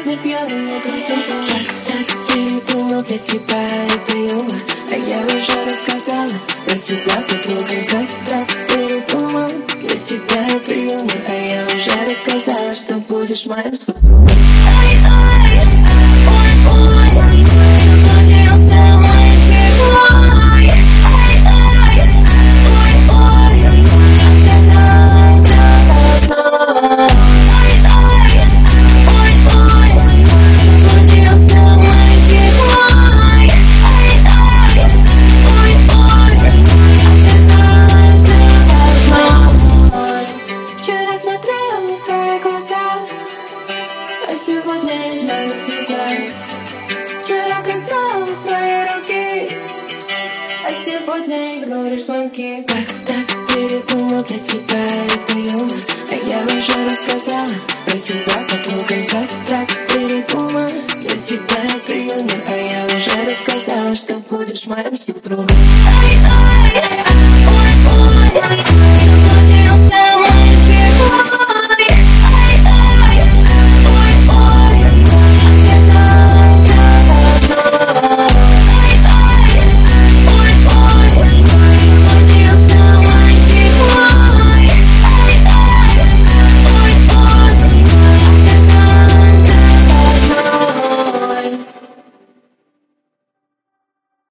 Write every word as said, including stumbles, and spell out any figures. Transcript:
сегодня пьяная красота. Так, так, передумал, для тебя это юмор. А я уже рассказала про тебя подругам. Как так, передумал, для тебя это юмор. А я уже рассказала, что будешь моим супругом. Ай, ай, ой, ой, заблудился мой герой. Ай, ай, ой, ой, оказалось опасно. Ай, ай, ой, ой, заблудился мой герой. Ай, ай, ой, ой, оказалось опасно. Вчера смотрела в твои глаза, а сегодня из моих слеза. Вчера касалась твоей руки, а сегодня игноришь звонки. Как так, передумал, для тебя это юмор. А я уже рассказала про тебя подругам. Как так, передумал, для тебя это юмор. А я уже рассказала, что будешь моим супругом.